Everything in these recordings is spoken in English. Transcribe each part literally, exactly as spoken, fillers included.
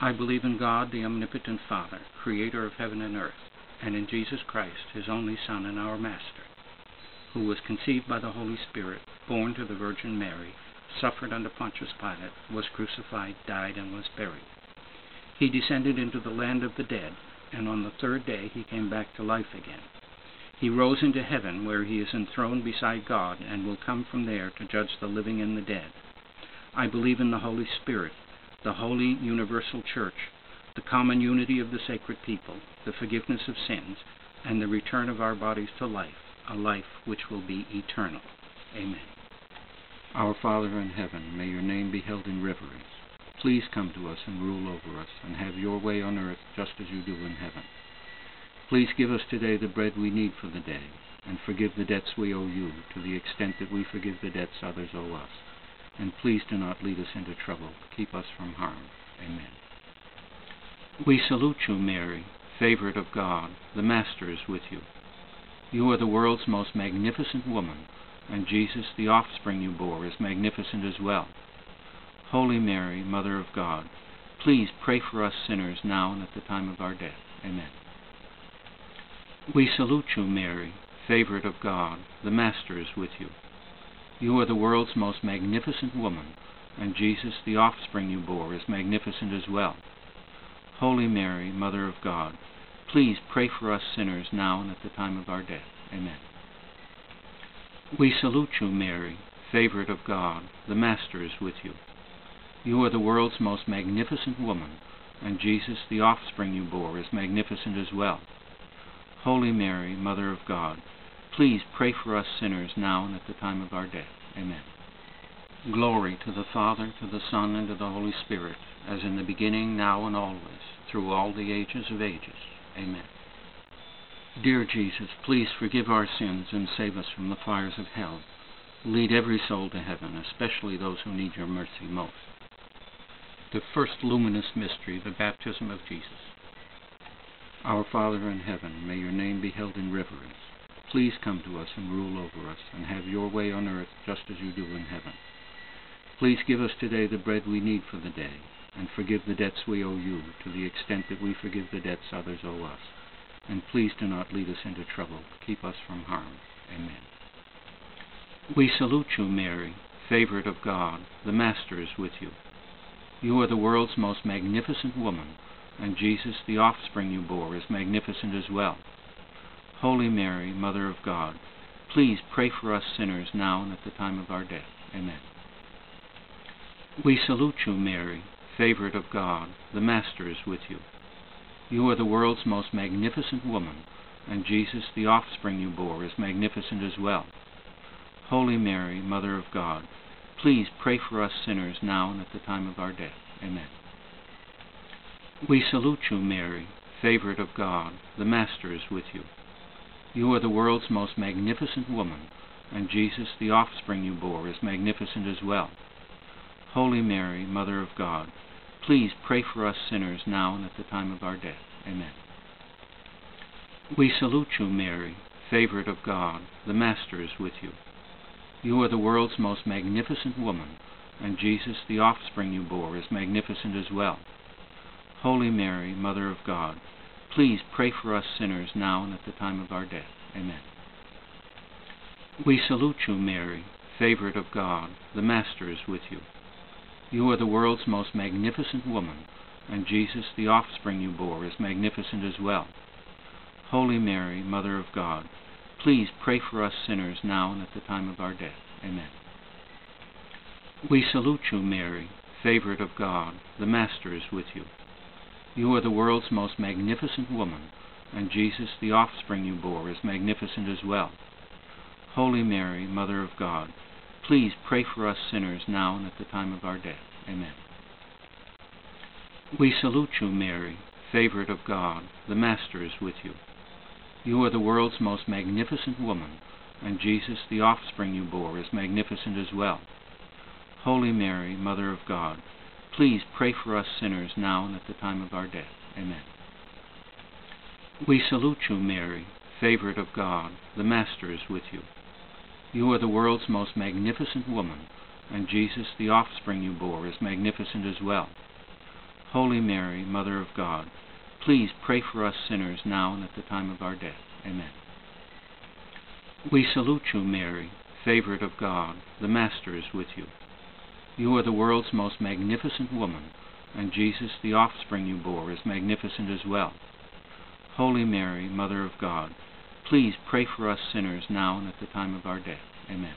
I believe in God, the omnipotent Father, creator of heaven and earth, and in Jesus Christ, his only Son and our Master, who was conceived by the Holy Spirit, born to the Virgin Mary, suffered under Pontius Pilate, was crucified, died, and was buried. He descended into the land of the dead, and on the third day he came back to life again. He rose into heaven, where he is enthroned beside God, and will come from there to judge the living and the dead. I believe in the Holy Spirit, the holy universal Church, the common unity of the sacred people, the forgiveness of sins, and the return of our bodies to life, a life which will be eternal. Amen. Our Father in heaven, may your name be held in reverence. Please come to us and rule over us, and have your way on earth just as you do in heaven. Please give us today the bread we need for the day, and forgive the debts we owe you, to the extent that we forgive the debts others owe us. And please do not lead us into trouble. Keep us from harm. Amen. We salute you, Mary, favored of God. The Master is with you. You are the world's most magnificent woman, and Jesus, the offspring you bore, is magnificent as well. Holy Mary, Mother of God, please pray for us sinners now and at the time of our death. Amen. We salute you, Mary, favored of God. The Master is with you. You are the world's most magnificent woman, and Jesus, the offspring you bore, is magnificent as well. Holy Mary, Mother of God, please pray for us sinners now and at the time of our death. Amen. We salute you, Mary, favored of God. The Master is with you. You are the world's most magnificent woman, and Jesus, the offspring you bore, is magnificent as well. Holy Mary, Mother of God, please pray for us sinners now and at the time of our death. Amen. Glory to the Father, to the Son, and to the Holy Spirit, as in the beginning, now, and always, through all the ages of ages. Amen. Dear Jesus, please forgive our sins and save us from the fires of hell. Lead every soul to heaven, especially those who need your mercy most. The first luminous mystery, the baptism of Jesus. Our Father in heaven, may your name be held in reverence. Please come to us and rule over us, and have your way on earth just as you do in heaven. Please give us today the bread we need for the day, and forgive the debts we owe you, to the extent that we forgive the debts others owe us. And please do not lead us into trouble. Keep us from harm. Amen. We salute you, Mary, favored of God. The Master is with you. You are the world's most magnificent woman, and Jesus, the offspring you bore, is magnificent as well. Holy Mary, Mother of God, please pray for us sinners now and at the time of our death. Amen. We salute you, Mary, favored of God. The Master is with you. You are the world's most magnificent woman, and Jesus, the offspring you bore, is magnificent as well. Holy Mary, Mother of God, please pray for us sinners now and at the time of our death. Amen. We salute you, Mary, favored of God. The Master is with you. You are the world's most magnificent woman, and Jesus, the offspring you bore, is magnificent as well. Holy Mary, Mother of God, please pray for us sinners now and at the time of our death. Amen. We salute you, Mary, favored of God. The Master is with you. You are the world's most magnificent woman, and Jesus, the offspring you bore, is magnificent as well. Holy Mary, Mother of God, please pray for us sinners now and at the time of our death. Amen. We salute you, Mary, favored of God. The Master is with you. You are the world's most magnificent woman, and Jesus, the offspring you bore, is magnificent as well. Holy Mary, Mother of God, please pray for us sinners now and at the time of our death. Amen. We salute you, Mary, favored of God. The Master is with you. You are the world's most magnificent woman, and Jesus, the offspring you bore, is magnificent as well. Holy Mary, Mother of God, please pray for us sinners now and at the time of our death. Amen. We salute you, Mary, favored of God. The Master is with you. You are the world's most magnificent woman, and Jesus, the offspring you bore, is magnificent as well. Holy Mary, Mother of God, please pray for us sinners now and at the time of our death. Amen. We salute you, Mary, favored of God. The Master is with you. You are the world's most magnificent woman, and Jesus, the offspring you bore, is magnificent as well. Holy Mary, Mother of God, please pray for us sinners now and at the time of our death. Amen. We salute you, Mary, favored of God. The Master is with you. You are the world's most magnificent woman, and Jesus, the offspring you bore, is magnificent as well. Holy Mary, Mother of God, please pray for us sinners now and at the time of our death. Amen.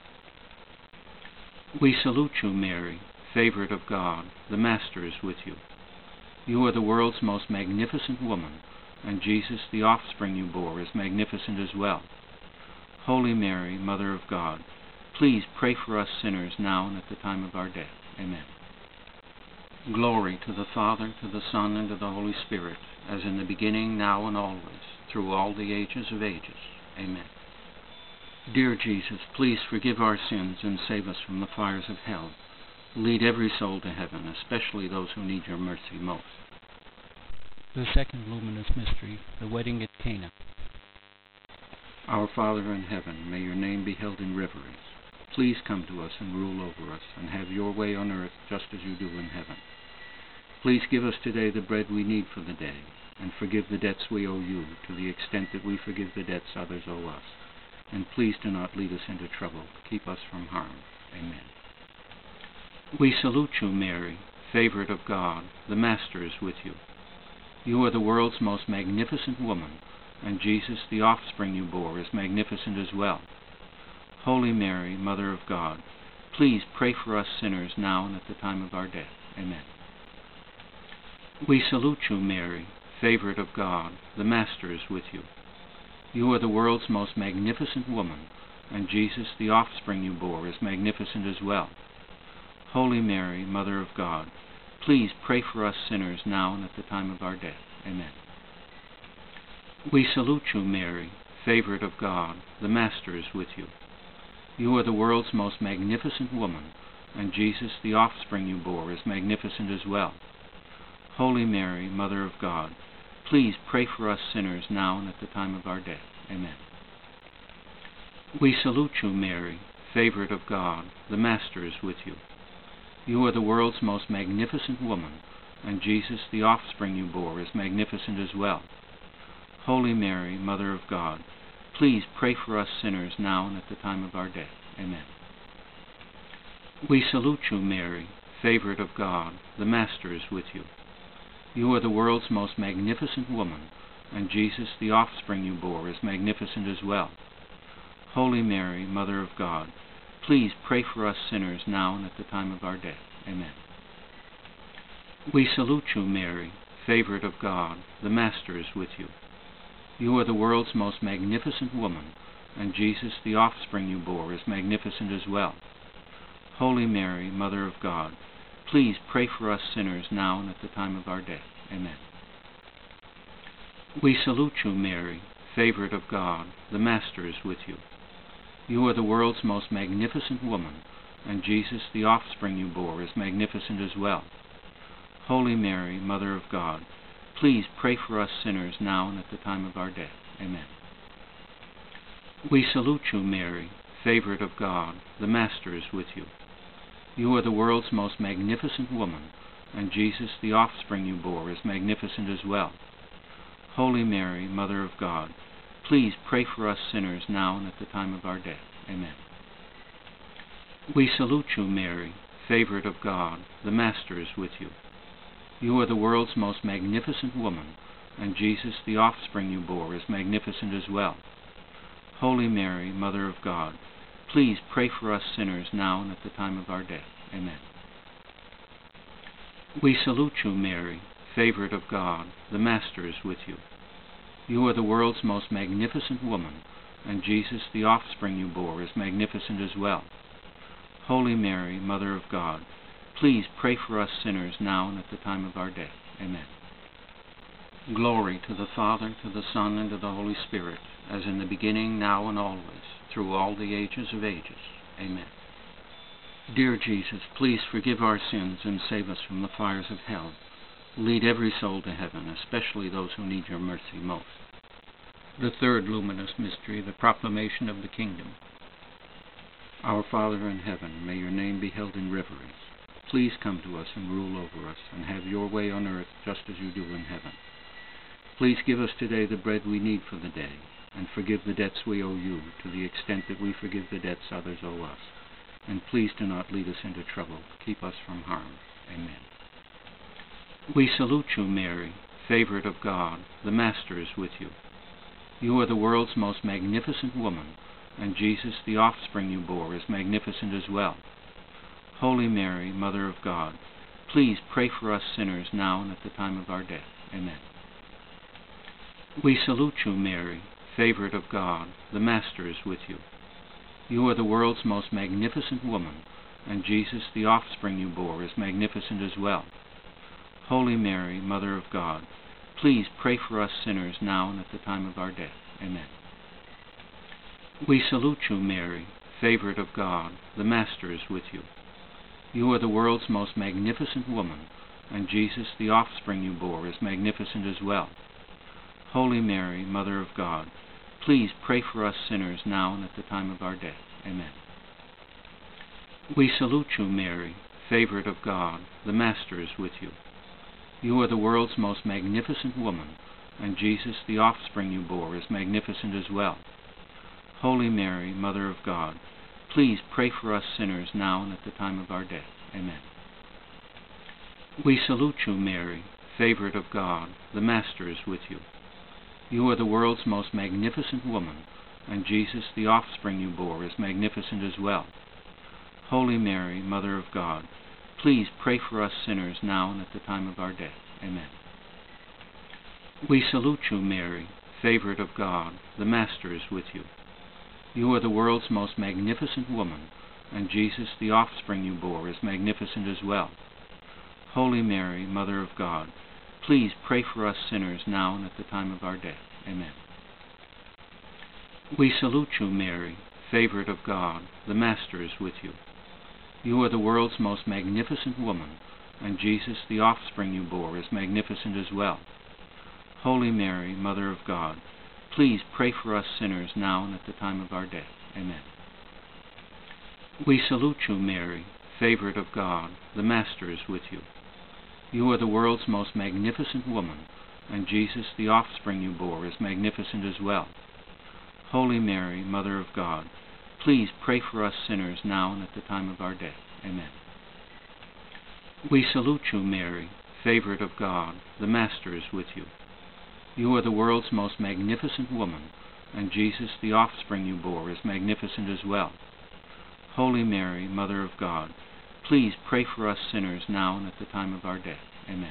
We salute you, Mary, favored of God. The Master is with you. You are the world's most magnificent woman, and Jesus, the offspring you bore, is magnificent as well. Holy Mary, Mother of God, please pray for us sinners now and at the time of our death. Amen. Glory to the Father, to the Son, and to the Holy Spirit, as in the beginning, now, and always, through all the ages of ages. Amen. Dear Jesus, please forgive our sins and save us from the fires of hell. Lead every soul to heaven, especially those who need your mercy most. The second luminous mystery, the wedding at Cana. Our Father in heaven, may your name be held in reverence. Please come to us and rule over us, and have your way on earth just as you do in heaven. Please give us today the bread we need for the day, and forgive the debts we owe you, to the extent that we forgive the debts others owe us. And please do not lead us into trouble. Keep us from harm. Amen. We salute you, Mary, favored of God. The Master is with you. You are the world's most magnificent woman, and Jesus, the offspring you bore, is magnificent as well. Holy Mary, Mother of God, please pray for us sinners now and at the time of our death. Amen. We salute you, Mary, favored of God. The Master is with you. You are the world's most magnificent woman, and Jesus, the offspring you bore, is magnificent as well. Holy Mary, Mother of God, please pray for us sinners now and at the time of our death. Amen. We salute you, Mary, favored of God. The Master is with you. You are the world's most magnificent woman, and Jesus, the offspring you bore, is magnificent as well. Holy Mary, Mother of God, please pray for us sinners now and at the time of our death. Amen. We salute you, Mary, favored of God. The Master is with you. You are the world's most magnificent woman, and Jesus, the offspring you bore, is magnificent as well. Holy Mary, Mother of God, please pray for us sinners now and at the time of our death. Amen. We salute you, Mary, favored of God. The Master is with you. You are the world's most magnificent woman, and Jesus, the offspring you bore, is magnificent as well. Holy Mary, Mother of God, please pray for us sinners now and at the time of our death. Amen. We salute you, Mary, favored of God. The Master is with you. You are the world's most magnificent woman, and Jesus, the offspring you bore, is magnificent as well. Holy Mary, Mother of God, please pray for us sinners now and at the time of our death. Amen. We salute you, Mary, favored of God. The Master is with you. You are the world's most magnificent woman, and Jesus, the offspring you bore, is magnificent as well. Holy Mary, Mother of God, please pray for us sinners now and at the time of our death. Amen. We salute you, Mary, favored of God. The Master is with you. You are the world's most magnificent woman, and Jesus, the offspring you bore, is magnificent as well. Holy Mary, Mother of God, please pray for us sinners now and at the time of our death. Amen. We salute you, Mary, favored of God. The Master is with you. You are the world's most magnificent woman, and Jesus, the offspring you bore, is magnificent as well. Holy Mary, Mother of God, please pray for us sinners now and at the time of our death. Amen. We salute you, Mary, favored of God. The Master is with you. You are the world's most magnificent woman, and Jesus, the offspring you bore, is magnificent as well. Holy Mary, Mother of God, please pray for us sinners now and at the time of our death. Amen. Glory to the Father, to the Son, and to the Holy Spirit, as in the beginning, now, and always, through all the ages of ages. Amen. Dear Jesus, please forgive our sins and save us from the fires of hell. Lead every soul to heaven, especially those who need your mercy most. The third luminous mystery, the proclamation of the kingdom. Our Father in heaven, may your name be held in reverence. please come to us and rule over us, and have your way on earth just as you do in heaven. Please give us today the bread we need for the day, and forgive the debts we owe you, to the extent that we forgive the debts others owe us. And please do not lead us into trouble. Keep us from harm. Amen. We salute you, Mary, favored of God. The Master is with you. You are the world's most magnificent woman, and Jesus, the offspring you bore, is magnificent as well. Holy Mary, Mother of God, please pray for us sinners now and at the time of our death. Amen. We salute you, Mary, favored of God. The Master is with you. You are the world's most magnificent woman, and Jesus, the offspring you bore, is magnificent as well. Holy Mary, Mother of God, please pray for us sinners now and at the time of our death. Amen. We salute you, Mary, favored of God. The Master is with you. You are the world's most magnificent woman, and Jesus, the offspring you bore, is magnificent as well. Holy Mary, Mother of God, please pray for us sinners now and at the time of our death. Amen. We salute you, Mary, favored of God. The Master is with you. You are the world's most magnificent woman, and Jesus, the offspring you bore, is magnificent as well. Holy Mary, Mother of God, please pray for us sinners now and at the time of our death. Amen. We salute you, Mary, favored of God. The Master is with you. You are the world's most magnificent woman, and Jesus, the offspring you bore, is magnificent as well. Holy Mary, Mother of God, please pray for us sinners now and at the time of our death. Amen. We salute you, Mary, favored of God. The Master is with you. You are the world's most magnificent woman, and Jesus, the offspring you bore, is magnificent as well. Holy Mary, Mother of God, please pray for us sinners now and at the time of our death. Amen. We salute you, Mary, favored of God. The Master is with you. You are the world's most magnificent woman, and Jesus, the offspring you bore, is magnificent as well. Holy Mary, Mother of God, please pray for us sinners now and at the time of our death. Amen. We salute you, Mary, favored of God. The Master is with you. You are the world's most magnificent woman, and Jesus, the offspring you bore, is magnificent as well. Holy Mary, Mother of God, please pray for us sinners now and at the time of our death. Amen. We salute you, Mary, favored of God. The Master is with you. You are the world's most magnificent woman, and Jesus, the offspring you bore, is magnificent as well. Holy Mary, Mother of God, please pray for us sinners now and at the time of our death. Amen.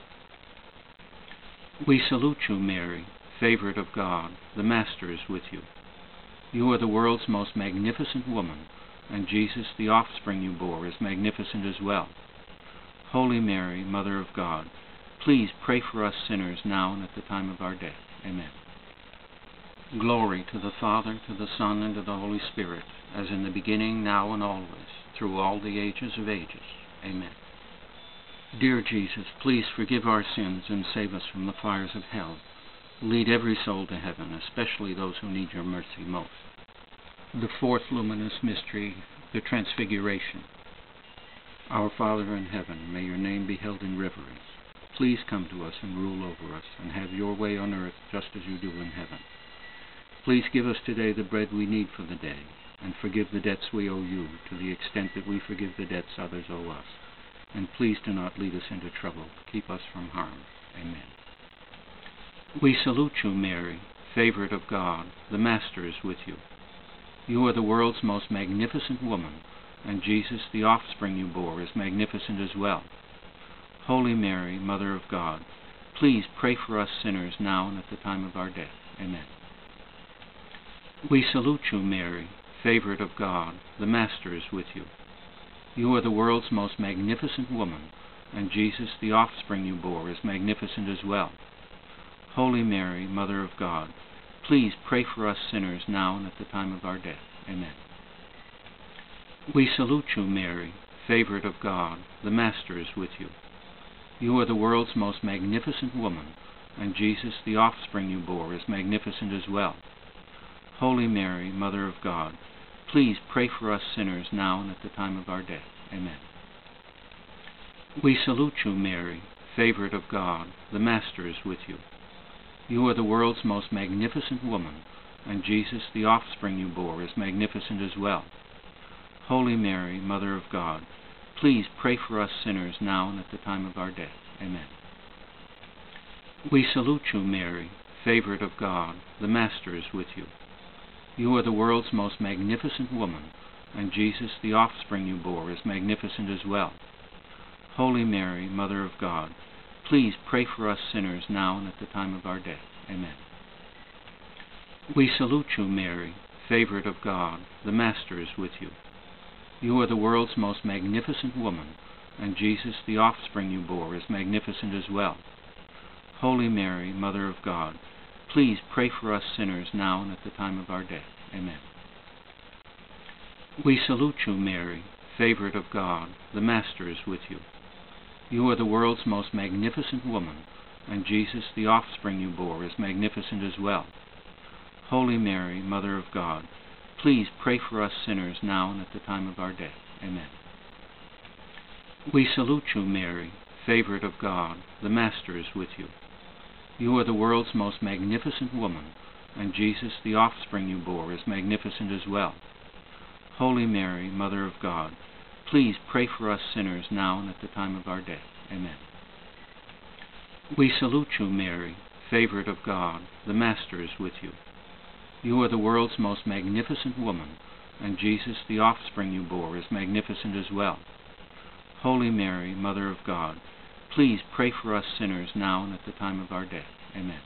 We salute you, Mary, favored of God. The Master is with you. You are the world's most magnificent woman, and Jesus, the offspring you bore, is magnificent as well. Holy Mary, Mother of God, please pray for us sinners now and at the time of our death. Amen. Glory to the Father, to the Son, and to the Holy Spirit, as in the beginning, now, and always, through all the ages of ages. Amen. Dear Jesus, please forgive our sins and save us from the fires of hell. Lead every soul to heaven, especially those who need your mercy most. The fourth luminous mystery, the Transfiguration. Our Father in heaven, may your name be held in reverence. Please come to us and rule over us, and have your way on earth just as you do in heaven. Please give us today the bread we need for the day, and forgive the debts we owe you, to the extent that we forgive the debts others owe us. And please do not lead us into trouble. Keep us from harm. Amen. We salute you, Mary, favored of God. The Master is with you. You are the world's most magnificent woman, and Jesus, the offspring you bore, is magnificent as well. Holy Mary, Mother of God, please pray for us sinners now and at the time of our death. Amen. We salute you, Mary, favored of God. The Master is with you. You are the world's most magnificent woman, and Jesus, the offspring you bore, is magnificent as well. Holy Mary, Mother of God, please pray for us sinners now and at the time of our death. Amen. We salute you, Mary, favored of God. The Master is with you. You are the world's most magnificent woman, and Jesus, the offspring you bore, is magnificent as well. Holy Mary, Mother of God, please pray for us sinners now and at the time of our death. Amen. We salute you, Mary, favored of God. The Master is with you. You are the world's most magnificent woman, and Jesus, the offspring you bore, is magnificent as well. Holy Mary, Mother of God, please pray for us sinners now and at the time of our death. Amen. We salute you, Mary, favored of God. The Master is with you. You are the world's most magnificent woman, and Jesus, the offspring you bore, is magnificent as well. Holy Mary, Mother of God, please pray for us sinners now and at the time of our death. Amen. We salute you, Mary, favored of God. The Master is with you. You are the world's most magnificent woman, and Jesus, the offspring you bore, is magnificent as well. Holy Mary, Mother of God, please pray for us sinners now and at the time of our death. Amen. We salute you, Mary, favored of God. The Master is with you. You are the world's most magnificent woman, and Jesus, the offspring you bore, is magnificent as well. Holy Mary, Mother of God, please pray for us sinners now and at the time of our death. Amen. We salute you, Mary, favored of God. The Master is with you. You are the world's most magnificent woman, and Jesus, the offspring you bore, is magnificent as well. Holy Mary, Mother of God, please pray for us sinners now and at the time of our death. Amen. We salute you, Mary, favored of God. The Master is with you. You are the world's most magnificent woman, and Jesus, the offspring you bore, is magnificent as well. Holy Mary, Mother of God, please pray for us sinners now and at the time of our death. Amen.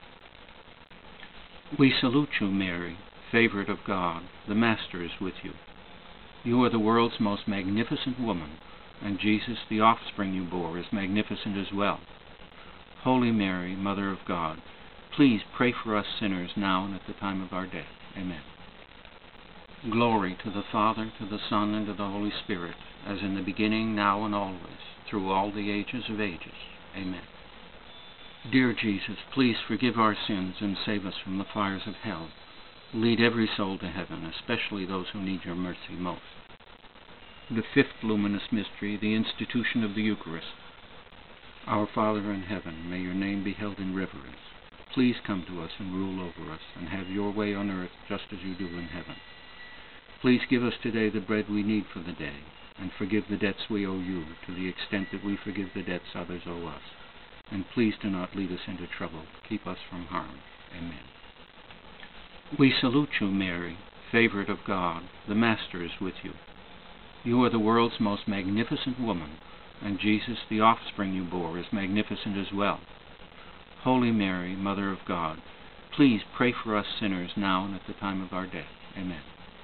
We salute you, Mary, favored of God. The Master is with you. You are the world's most magnificent woman, and Jesus, the offspring you bore, is magnificent as well. Holy Mary, Mother of God, please pray for us sinners now and at the time of our death. Amen. Glory to the Father, to the Son, and to the Holy Spirit, as in the beginning, now, and always, through all the ages of ages. Amen. Dear Jesus, please forgive our sins and save us from the fires of hell. Lead every soul to heaven, especially those who need your mercy most. The fifth luminous mystery, the institution of the Eucharist. Our Father in heaven, may your name be held in reverence. Please come to us and rule over us, and have your way on earth just as you do in heaven. Please give us today the bread we need for the day, and forgive the debts we owe you, to the extent that we forgive the debts others owe us. And please do not lead us into trouble. Keep us from harm. Amen. We salute you, Mary, favored of God. The Master is with you. You are the world's most magnificent woman, and Jesus, the offspring you bore, is magnificent as well. Holy Mary, Mother of God, please pray for us sinners now and at the time of our death. Amen.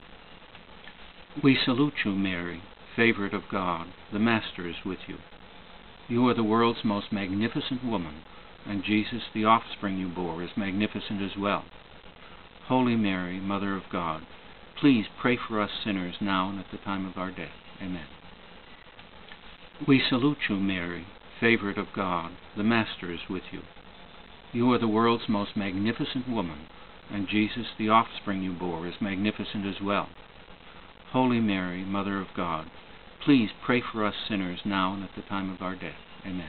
We salute you, Mary, favored of God. The Master is with you. You are the world's most magnificent woman, and Jesus, the offspring you bore, is magnificent as well. Holy Mary, Mother of God, please pray for us sinners now and at the time of our death. Amen. We salute you, Mary, favored of God. The Master is with you. You are the world's most magnificent woman, and Jesus, the offspring you bore, is magnificent as well. Holy Mary, Mother of God, please pray for us sinners now and at the time of our death. Amen.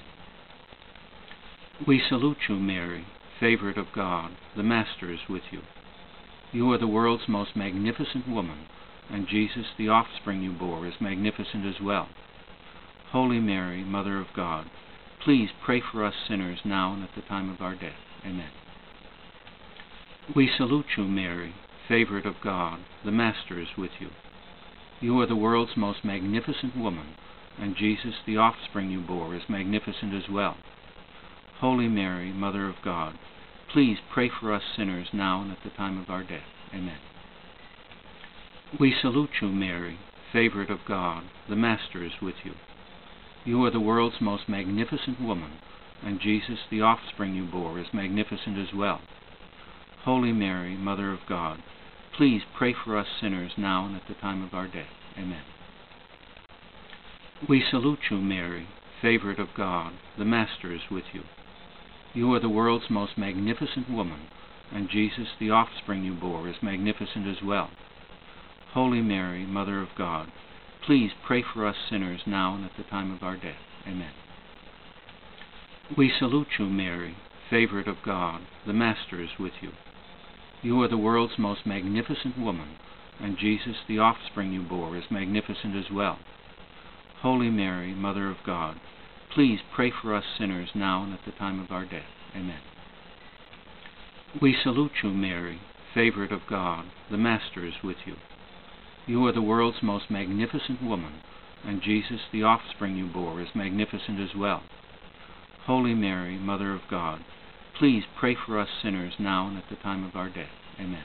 We salute you, Mary, favored of God. The Master is with you. You are the world's most magnificent woman, and Jesus, the offspring you bore, is magnificent as well. Holy Mary, Mother of God, please pray for us sinners now and at the time of our death. Amen. We salute you, Mary, favored of God. The Master is with you. You are the world's most magnificent woman, and Jesus, the offspring you bore, is magnificent as well. Holy Mary, Mother of God, please pray for us sinners now and at the time of our death. Amen. We salute you, Mary, favored of God. The Master is with you. You are the world's most magnificent woman, and Jesus, the offspring you bore, is magnificent as well. Holy Mary, Mother of God, please pray for us sinners now and at the time of our death. Amen. We salute you, Mary, favored of God. The Master is with you. You are the world's most magnificent woman, and Jesus, the offspring you bore, is magnificent as well. Holy Mary, Mother of God, please pray for us sinners now and at the time of our death. Amen. We salute you, Mary, favorite of God. The Master is with you. You are the world's most magnificent woman, and Jesus, the offspring you bore, is magnificent as well. Holy Mary, Mother of God, please pray for us sinners now and at the time of our death. Amen. We salute you, Mary, favorite of God. The Master is with you. You are the world's most magnificent woman, and Jesus, the offspring you bore, is magnificent as well. Holy Mary, Mother of God, please pray for us sinners now and at the time of our death. Amen.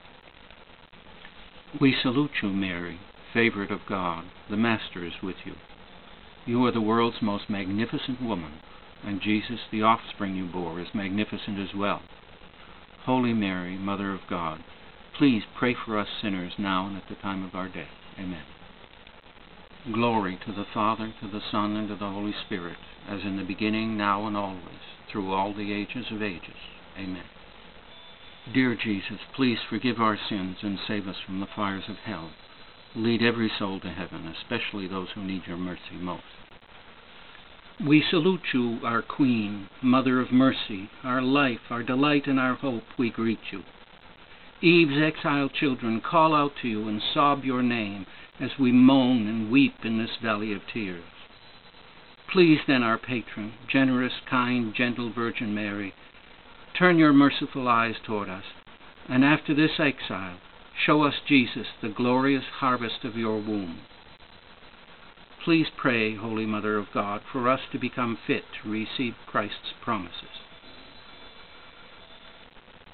We salute you, Mary, favorite of God. The Master is with you. You are the world's most magnificent woman, and Jesus, the offspring you bore, is magnificent as well. Holy Mary, Mother of God, please pray for us sinners now and at the time of our death. Amen. Glory to the Father, to the Son, and to the Holy Spirit, as in the beginning, now, and always, through all the ages of ages. Amen. Dear Jesus, please forgive our sins and save us from the fires of hell. Lead every soul to heaven, especially those who need your mercy most. We salute you, our Queen, Mother of Mercy, our life, our delight, and our hope. We greet you. Eve's exiled children call out to you and sob your name as we moan and weep in this valley of tears. Please then, our patron, generous, kind, gentle Virgin Mary, turn your merciful eyes toward us, and after this exile, show us Jesus, the glorious harvest of your womb. Please pray, Holy Mother of God, for us to become fit to receive Christ's promises.